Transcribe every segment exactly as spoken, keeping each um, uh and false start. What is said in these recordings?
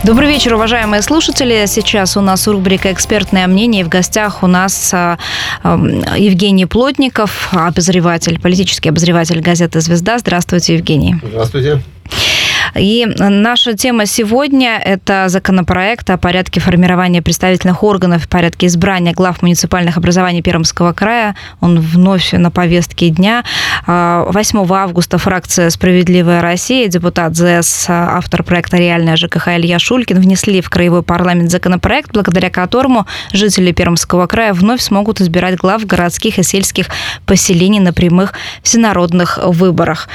Добрый вечер, уважаемые слушатели. Сейчас у нас рубрика «Экспертное мнение». И в гостях у нас Евгений Плотников, обозреватель, политический обозреватель газеты «Звезда». Здравствуйте, Евгений. Здравствуйте. И наша тема сегодня – это законопроект о порядке формирования представительных органов и порядке избрания глав муниципальных образований Пермского края. Он вновь на повестке дня. восьмого августа фракция «Справедливая Россия», депутат ЗС, автор проекта «Реальная ЖКХ» Илья Шулькин внесли в краевой парламент законопроект, благодаря которому жители Пермского края вновь смогут избирать глав городских и сельских поселений на прямых всенародных выборах.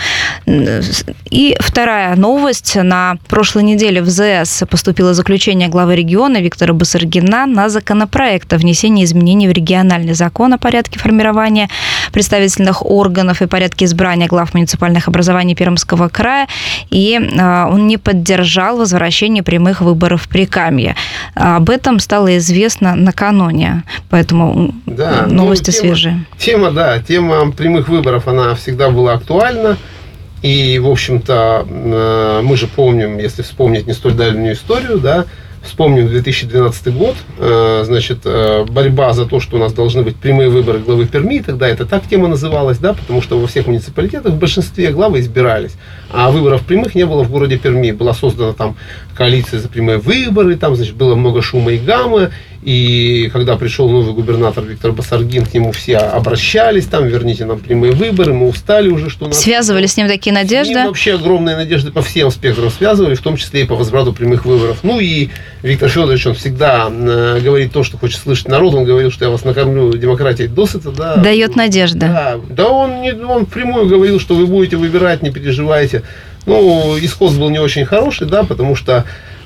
И вторая новость. На прошлой неделе в ЗС поступило заключение главы региона Виктора Басаргина на законопроект о внесении изменений в региональный закон о порядке формирования представительных органов и порядке избрания глав муниципальных образований Пермского края, и он не поддержал возвращение прямых выборов в Прикамье. Об этом стало известно накануне, поэтому да, новости ну, тема, свежие. Тема, да, тема прямых выборов, она всегда была актуальна. И, в общем-то, мы же помним, если вспомнить не столь дальнюю историю, да, вспомним две тысячи двенадцатый год, значит, борьба за то, что у нас должны быть прямые выборы главы Перми, тогда это так тема называлась, да, потому что во всех муниципалитетах в большинстве главы избирались, а выборов прямых не было в городе Перми. Была создана там коалиция за прямые выборы, там, значит, было много шума и гамма, и когда пришел новый губернатор Виктор Басаргин, к нему все обращались, там, верните нам прямые выборы, мы устали уже, что у нас... Связывали с ним такие надежды? С ним вообще огромные надежды по всем спектрам связывали, в том числе и по возврату прямых выборов. Ну и Виктор Федорович, он всегда э, говорит то, что хочет слышать народ, он говорил, что я вас накормлю демократией досыта, да. Дает надежды. Да, да он, не, он впрямую говорил, что вы будете выбирать, не переживайте. Ну, исход был не очень хороший, да, потому что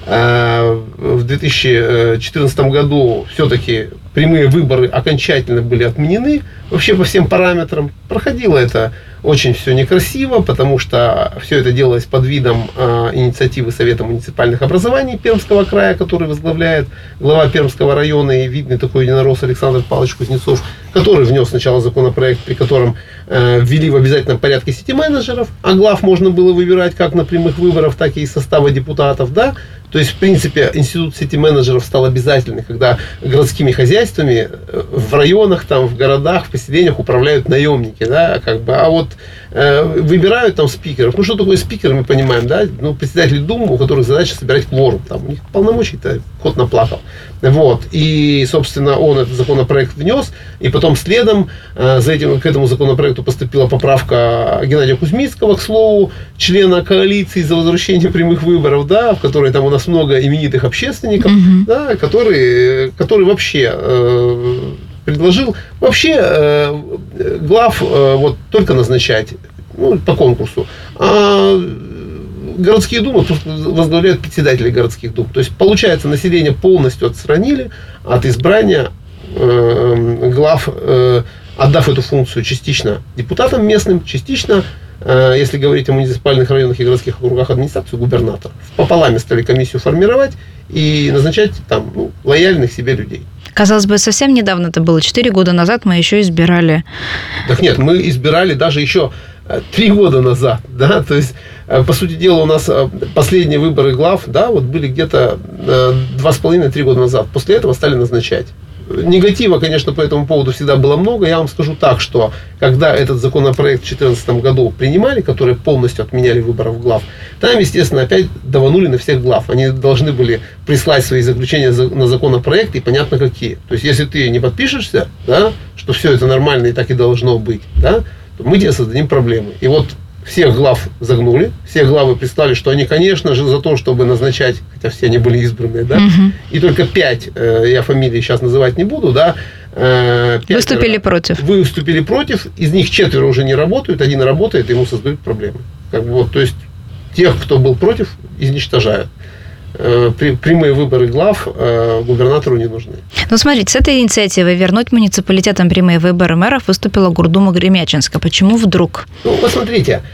э, в две тысячи четырнадцатом году все-таки прямые выборы окончательно были отменены, вообще по всем параметрам. Проходило это очень все некрасиво, потому что все это делалось под видом э, инициативы Совета муниципальных образований Пермского края, который возглавляет глава Пермского района и видный такой единорос Александр Павлович Кузнецов, который внес сначала законопроект, при котором э, ввели в обязательном порядке сити-менеджеров, а глав можно было выбирать как на прямых выборах, так и из состава депутатов, да. То есть, в принципе, институт сити-менеджеров стал обязательным, когда городскими хозяйствами в районах, там, в городах, в поселениях управляют наемники, да, как бы, а вот э, выбирают там спикеров. Ну, что такое спикер, мы понимаем, да, ну, председатели Думы, у которых задача собирать кворум, там, у них полномочий-то кот наплакал. Вот, и, собственно, он этот законопроект внес, и потом следом э, за этим, к этому законопроекту поступила поправка Геннадия Кузьмицкого, к слову, члена коалиции за возвращение прямых выборов, да, в которой там у нас много именитых общественников, mm-hmm. да, который, который вообще э, предложил вообще э, глав э, вот только назначать, ну, по конкурсу, а городские думы возглавляют председатели городских дум. То есть, получается, население полностью отстранили от избрания э, глав, э, отдав эту функцию частично депутатам местным, частично, э, если говорить о муниципальных районах и городских округах, администрацию губернатора. Пополам стали комиссию формировать и назначать там, ну, лояльных себе людей. Казалось бы, совсем недавно это было, четыре года назад мы еще избирали. Так нет, мы избирали даже еще три года назад, да, то есть, по сути дела, у нас последние выборы глав, да, вот были где-то два с половиной-три года назад, после этого стали назначать. Негатива, конечно, по этому поводу всегда было много. Я вам скажу так, что когда этот законопроект в две тысячи четырнадцатом году принимали, который полностью отменяли выборов глав, там, естественно, опять даванули на всех глав. Они должны были прислать свои заключения на законопроект, и понятно какие. То есть, если ты не подпишешься, да, что все это нормально и так и должно быть, да, то мы тебе создадим проблемы. И вот всех глав загнули, все главы прислали, что они, конечно же, за то, чтобы назначать, хотя все они были избранные, да, угу. и только пять, э, я фамилии сейчас называть не буду, да, э, выступили против. Выступили против, из них четверо уже не работают, один работает, ему создают проблемы. Как бы вот, то есть, тех, кто был против, изничтожают. Прямые выборы глав губернатору не нужны. Ну, смотрите, с этой инициативой вернуть муниципалитетам прямые выборы мэров выступила Гордума Гремячинска. Почему вдруг? Ну, посмотрите,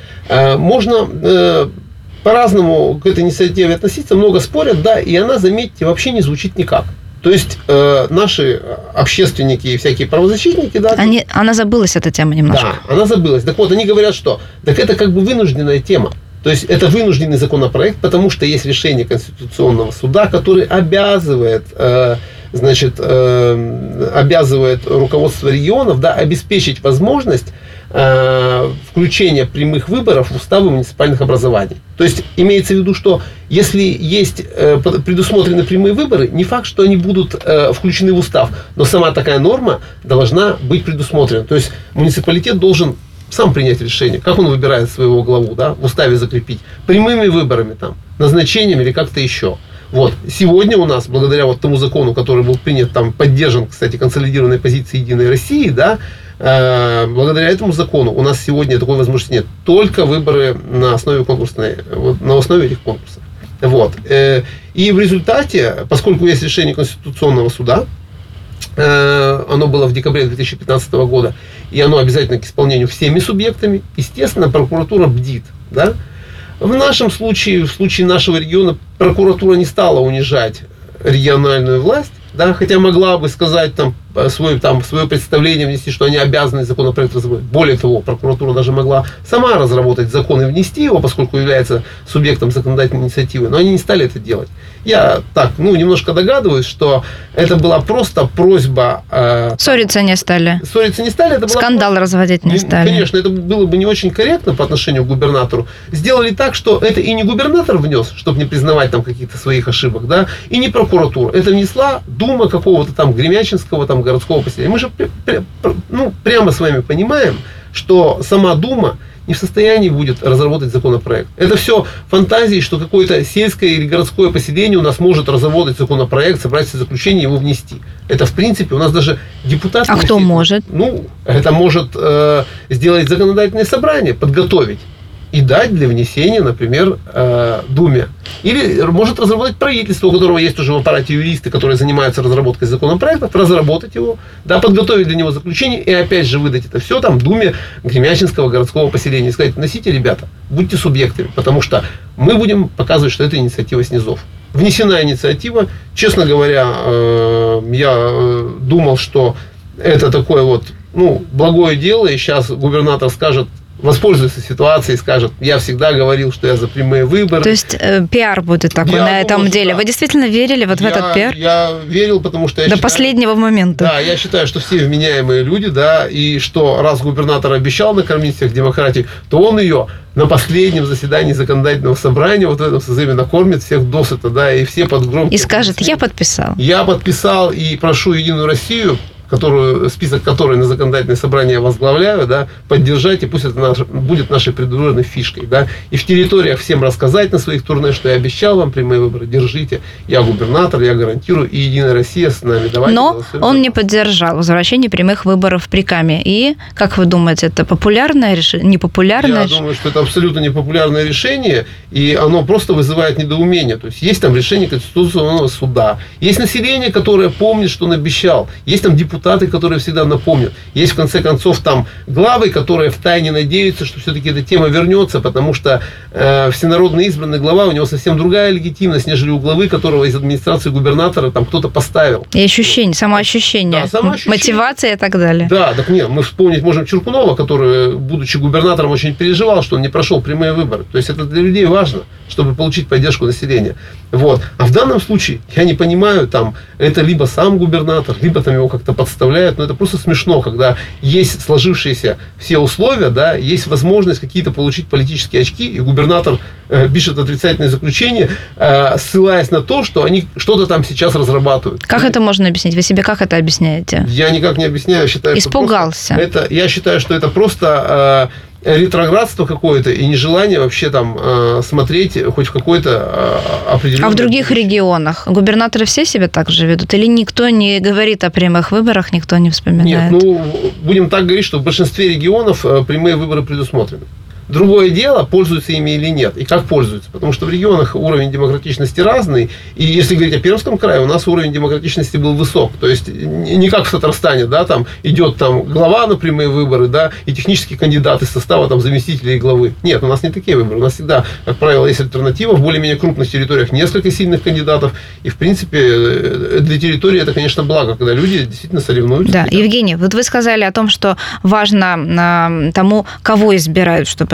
можно по-разному к этой инициативе относиться, много спорят, да, и она, заметьте, вообще не звучит никак. То есть э, наши общественники и всякие правозащитники, да, они, она забылась, эта тема немножко. Да, она забылась. Так вот, они говорят, что так это как бы вынужденная тема. То есть это вынужденный законопроект, потому что есть решение Конституционного суда, который обязывает, э, значит, э, обязывает руководство регионов, да, обеспечить возможность э, включения прямых выборов в уставы муниципальных образований. То есть имеется в виду, что если есть э, предусмотрены прямые выборы, не факт, что они будут э, включены в устав, но сама такая норма должна быть предусмотрена. То есть муниципалитет должен сам принять решение, как он выбирает своего главу, да, в уставе закрепить, прямыми выборами, там, назначением или как-то еще. Вот. Сегодня у нас, благодаря вот тому закону, который был принят, там, поддержан, кстати, консолидированной позицией Единой России, да, э, благодаря этому закону у нас сегодня такой возможности нет. Только выборы на основе конкурсной, вот, на основе этих конкурсов. Вот. Э, и в результате, поскольку есть решение Конституционного суда, оно было в декабре две тысячи пятнадцатого года, и оно обязательно к исполнению всеми субъектами, естественно, прокуратура бдит. Да? В нашем случае, в случае нашего региона, прокуратура не стала унижать региональную власть, да, хотя могла бы сказать там, свое, там, свое представление внести, что они обязаны законопроект разработать. Более того, прокуратура даже могла сама разработать закон и внести его, поскольку является субъектом законодательной инициативы, но они не стали это делать. Я так, ну, немножко догадываюсь, что это была просто просьба... Э, ссориться не стали. Ссориться не стали. Это была скандал просто, разводить не стали. Конечно, это было бы не очень корректно по отношению к губернатору. Сделали так, что это и не губернатор внес, чтобы не признавать там каких-то своих ошибок, да, и не прокуратура. Это внесла Дума какого-то там Гремячинского там городского поселения. Мы же ну, прямо с вами понимаем, что сама Дума не в состоянии будет разработать законопроект. Это все фантазии, что какое-то сельское или городское поселение у нас может разработать законопроект, собрать все заключения и его внести. Это, в принципе, у нас даже депутат... А кто может? Ну, это может э, сделать законодательное собрание, подготовить и дать для внесения, например, э, Думе. Или может разработать правительство, у которого есть уже в аппарате юристы, которые занимаются разработкой законопроектов, разработать его, да, подготовить для него заключение и опять же выдать это все там Думе Гремячинского городского поселения. И сказать, носите, ребята, будьте субъектами, потому что мы будем показывать, что это инициатива снизов. Внесена инициатива. Честно говоря, э, я думал, что это такое вот, ну, благое дело, и сейчас губернатор скажет, воспользуется ситуацией и скажет, я всегда говорил, что я за прямые выборы. То есть э, пиар будет такой я на этом думаю, деле. Да. Вы действительно верили вот я, в этот пиар? Я верил, потому что я До считаю, последнего момента. Да, я считаю, что все вменяемые люди, да, и что раз губернатор обещал накормить всех демократий, то он ее на последнем заседании законодательного собрания, вот в этом созыве, накормит всех досыта, да, и все под громким... И скажет, я подписал. Я подписал и прошу Единую Россию, которую, список которой на законодательное собрание я возглавляю, да, поддержать, и пусть это наш, будет нашей предвыборной фишкой. Да, и в территориях всем рассказать на своих турне, что я обещал вам прямые выборы, держите, я губернатор, я гарантирую, и Единая Россия с нами. Давайте Но голосуем. Он не поддержал возвращение прямых выборов при Каме. И, как вы думаете, это популярное решение, непопулярное? Я думаю, что это абсолютно непопулярное решение, и оно просто вызывает недоумение. То есть, есть там решение Конституционного суда, есть население, которое помнит, что он обещал, есть там депутаты, которые всегда напомнят. Есть, в конце концов, там главы, которые втайне надеются, что все-таки эта тема вернется, потому что э, всенародно избранный глава, у него совсем другая легитимность, нежели у главы, которого из администрации губернатора там кто-то поставил. И ощущение, самоощущение, да, самоощущение. Мотивация и так далее. Да, так нет, мы вспомнить можем Чуркунова, который, будучи губернатором, очень переживал, что он не прошел прямые выборы. То есть это для людей важно, чтобы получить поддержку населения. Вот. А в данном случае, я не понимаю, там, это либо сам губернатор, либо там его как-то подставляют, но это просто смешно, когда есть сложившиеся все условия, да, есть возможность какие-то получить политические очки, и губернатор э, пишет отрицательное заключение, э, ссылаясь на то, что они что-то там сейчас разрабатывают. Как это можно объяснить? Вы себе как это объясняете? Я никак не объясняю, считаю, Испугался. Что просто это, я считаю, что это просто... Э, ретроградство какое-то и нежелание вообще там э, смотреть хоть в какой-то э, определенный... А в других регионах губернаторы все себя так же ведут? Или никто не говорит о прямых выборах, никто не вспоминает? Нет, ну, будем так говорить, что в большинстве регионов э, прямые выборы предусмотрены. Другое дело, пользуются ими или нет, и как пользуются. Потому что в регионах уровень демократичности разный, и если говорить о Пермском крае, у нас уровень демократичности был высок. То есть не как в Татарстане, да, там идет там глава на прямые выборы, да, и технические кандидаты из состава там заместителей главы. Нет, у нас не такие выборы. У нас всегда, как правило, есть альтернатива. В более-менее крупных территориях несколько сильных кандидатов. И, в принципе, для территории это, конечно, благо, когда люди действительно соревнуются. Да, Евгений, вот вы сказали о том, что важно тому, кого избирают, чтобы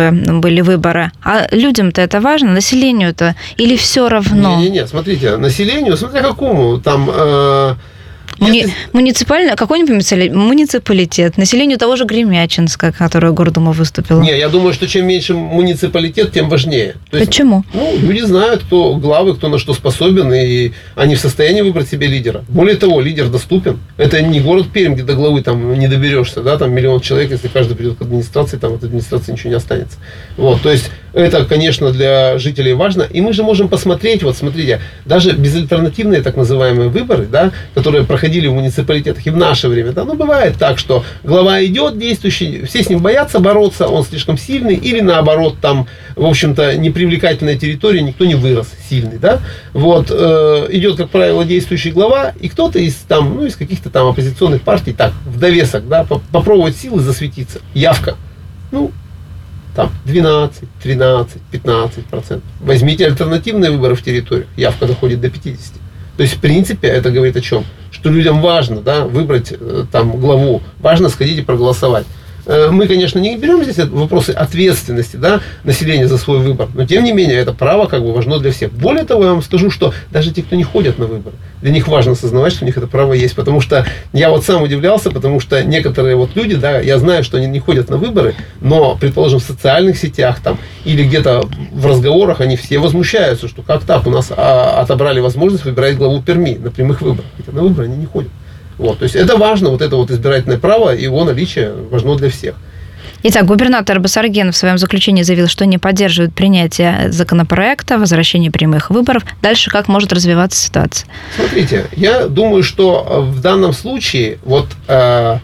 чтобы были выборы. А людям-то это важно, населению-то, или все равно? Не-не-не, смотрите, населению, смотря какому, там... Э- Муни... Если... Муниципальный, какой-нибудь муниципалитет, населению того же Гремячинска, которое Гордума выступила. Не, я думаю, что чем меньше муниципалитет, тем важнее. То есть, почему? Ну, люди знают, кто главы, кто на что способен, и они в состоянии выбрать себе лидера. Более того, лидер доступен. Это не город Пермь, где до главы там не доберешься, да, там миллион человек, если каждый придет к администрации, там от администрации ничего не останется. Вот, то есть это, конечно, для жителей важно. И мы же можем посмотреть, вот смотрите, даже безальтернативные так называемые выборы, да, которые проходили в муниципалитетах и в наше время, да, ну, бывает так, что глава идет действующий, все с ним боятся бороться, он слишком сильный, или наоборот, там, в общем-то, непривлекательная территория, никто не вырос сильный, да, вот, э, идет, как правило, действующий глава, и кто-то из там, ну, из каких-то там оппозиционных партий, так, в довесок, да, попробовать силы засветиться, явка, ну, там двенадцать, тринадцать, пятнадцать процентов. Возьмите альтернативные выборы в территориях, явка доходит до пятидесяти. То есть, в принципе, это говорит о чем? Что людям важно, да, выбрать там главу, важно сходить и проголосовать. Мы, конечно, не берем здесь вопросы ответственности, да, населения за свой выбор, но тем не менее это право как бы важно для всех. Более того, я вам скажу, что даже те, кто не ходят на выборы, для них важно осознавать, что у них это право есть, потому что я вот сам удивлялся, потому что некоторые вот люди, да, я знаю, что они не ходят на выборы, но, предположим, в социальных сетях там или где-то в разговорах они все возмущаются, что как так у нас а, отобрали возможность выбирать главу Перми на прямых выборах, хотя на выборы они не ходят. Вот, то есть это важно, вот это вот избирательное право, его наличие важно для всех. Итак, губернатор Басаргин в своем заключении заявил, что не поддерживает принятие законопроекта, возвращение прямых выборов. Дальше как может развиваться ситуация? Смотрите, я думаю, что в данном случае вот э,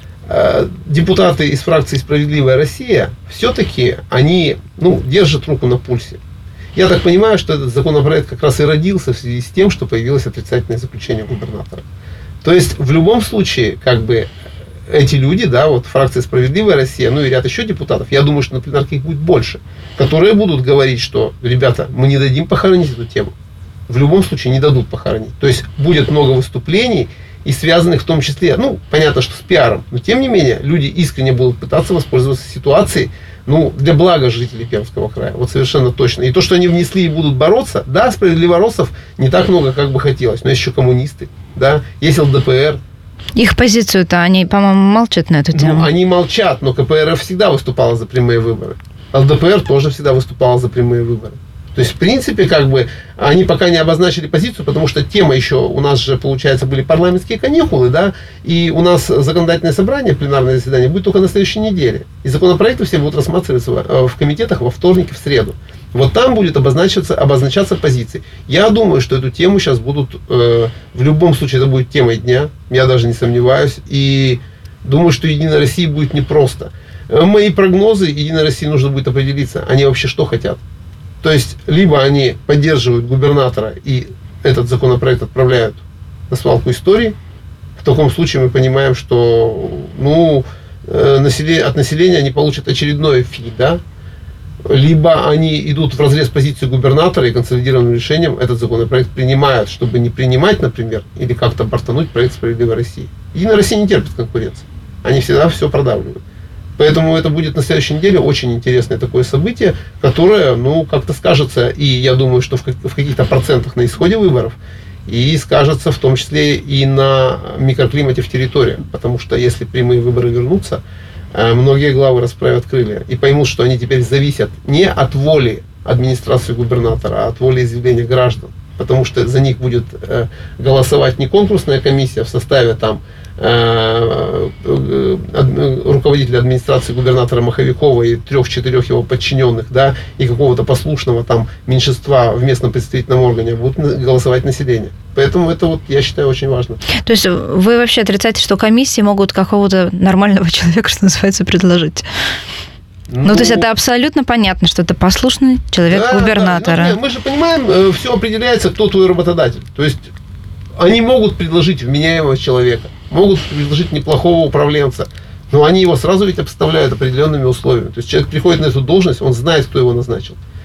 э, депутаты из фракции «Справедливая Россия» все-таки они, ну, держат руку на пульсе. Я так понимаю, что этот законопроект как раз и родился в связи с тем, что появилось отрицательное заключение губернатора. То есть, в любом случае, как бы, эти люди, да, вот фракция «Справедливая Россия», ну и ряд еще депутатов, я думаю, что на пленарке их будет больше, которые будут говорить, что, ребята, мы не дадим похоронить эту тему. В любом случае не дадут похоронить. То есть, будет много выступлений, и связанных в том числе, ну, понятно, что с пиаром, но тем не менее, люди искренне будут пытаться воспользоваться ситуацией, ну, для блага жителей Пермского края, вот совершенно точно. И то, что они внесли и будут бороться, да, справедливороссов не так много, как бы хотелось, но есть еще коммунисты, да, есть эл дэ пэ эр. Их позицию-то, они, по-моему, молчат на эту тему. Ну, они молчат, но ка пэ эр эф всегда выступала за прямые выборы. эл дэ пэ эр тоже всегда выступала за прямые выборы. То есть, в принципе, как бы, они пока не обозначили позицию, потому что тема еще, у нас же, получается, были парламентские каникулы, да, и у нас законодательное собрание, пленарное заседание будет только на следующей неделе. И законопроекты все будут рассматриваться в комитетах во вторник и в среду. Вот там будет обозначаться, обозначаться позиции. Я думаю, что эту тему сейчас будут, э, в любом случае, это будет темой дня, я даже не сомневаюсь, и думаю, что Единой России будет непросто. Мои прогнозы, Единой России нужно будет определиться, они вообще что хотят. То есть, либо они поддерживают губернатора и этот законопроект отправляют на свалку истории. В таком случае мы понимаем, что, ну, население, от населения они получат очередной фи, да? Либо они идут в разрез позиции губернатора и консолидированным решением этот законопроект принимают, чтобы не принимать, например, или как-то бортануть проект «Справедливой России». Единая Россия не терпит конкуренции. Они всегда все продавливают. Поэтому это будет на следующей неделе очень интересное такое событие, которое, ну, как-то скажется, и я думаю, что в каких-то процентах на исходе выборов, и скажется в том числе и на микроклимате в территории. Потому что если прямые выборы вернутся, многие главы расправят крылья и поймут, что они теперь зависят не от воли администрации губернатора, а от воли изъявления граждан. Потому что за них будет голосовать не конкурсная комиссия в составе там руководителя администрации губернатора Маховикова и трех-четырех его подчиненных, да, и какого-то послушного там меньшинства в местном представительном органе, будут голосовать население. Поэтому это вот, я считаю, очень важно. То есть вы вообще отрицаете, что комиссии могут какого-то нормального человека, что называется, предложить? Ну, ну, то есть это абсолютно понятно, что это послушный человек да, губернатора. Да, ну, мы же понимаем, все определяется, кто твой работодатель. То есть они могут предложить вменяемого человека, могут предложить неплохого управленца, но они его сразу ведь обставляют определенными условиями. То есть человек приходит на эту должность, он знает, кто его назначил.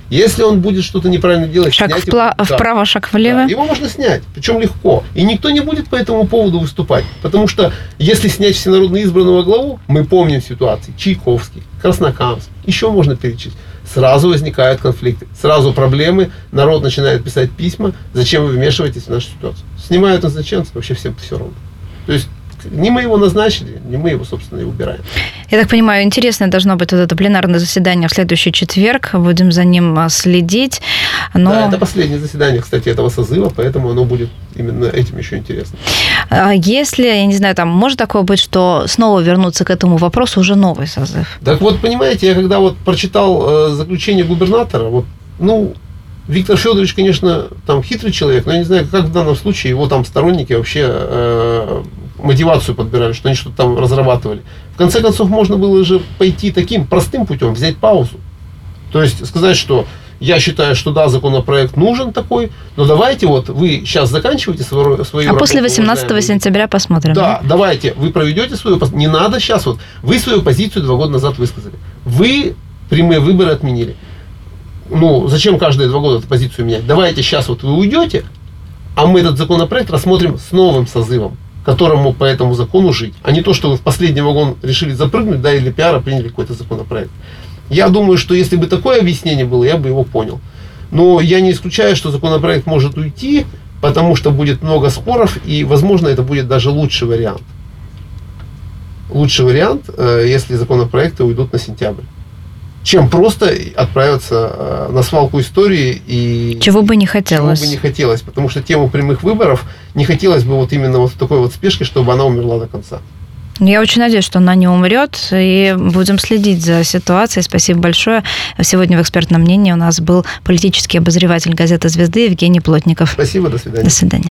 Если он будет что-то неправильно делать... Шаг снять впла- его, вправо, да, шаг влево. Да, его можно снять, причем легко. И никто не будет по этому поводу выступать. Потому что если снять всенародно избранного главу, мы помним ситуации. Чайковский, Краснокамск, еще можно перечислить. Сразу возникают конфликты, сразу проблемы, народ начинает писать письма, зачем вы вмешиваетесь в нашу ситуацию. Снимают назначенцев, вообще всем все равно. То есть не мы его назначили, не мы его, собственно, и убираем. Я так понимаю, интересное должно быть вот это пленарное заседание в следующий четверг. Будем за ним следить. Но... Да, это последнее заседание, кстати, этого созыва, поэтому оно будет именно этим еще интересно. Если, я не знаю, там может такое быть, что снова вернуться к этому вопросу уже новый созыв? Так вот, понимаете, я когда вот прочитал э, заключение губернатора, вот, ну, Виктор Федорович, конечно, там хитрый человек, но я не знаю, как в данном случае его там сторонники вообще э, мотивацию подбирали, что они что-то там разрабатывали. В конце концов, можно было же пойти таким простым путем, взять паузу. То есть сказать, что я считаю, что да, законопроект нужен такой, но давайте вот вы сейчас заканчиваете свою, свою а работу. А после восемнадцатого сентября посмотрим. Да, да, давайте, вы проведете свою... Не надо сейчас вот. Вы свою позицию два года назад высказали. Вы прямые выборы отменили. Ну, зачем каждые два года эту позицию менять? Давайте сейчас вот вы уйдете, а мы этот законопроект рассмотрим с новым созывом, которому по этому закону жить. А не то, что вы в последний вагон решили запрыгнуть, да, или пиара приняли какой-то законопроект. Я думаю, что если бы такое объяснение было, я бы его понял. Но я не исключаю, что законопроект может уйти, потому что будет много споров, и, возможно, это будет даже лучший вариант. Лучший вариант, если законопроекты уйдут на сентябрь, чем просто отправиться на свалку истории и... Чего бы не хотелось. Чего бы не хотелось, потому что тему прямых выборов не хотелось бы вот именно вот в такой вот спешке, чтобы она умерла до конца. Я очень надеюсь, что она не умрет, и будем следить за ситуацией. Спасибо большое. Сегодня в «Экспертном мнении» у нас был политический обозреватель газеты «Звезды» Евгений Плотников. Спасибо, до свидания. До свидания.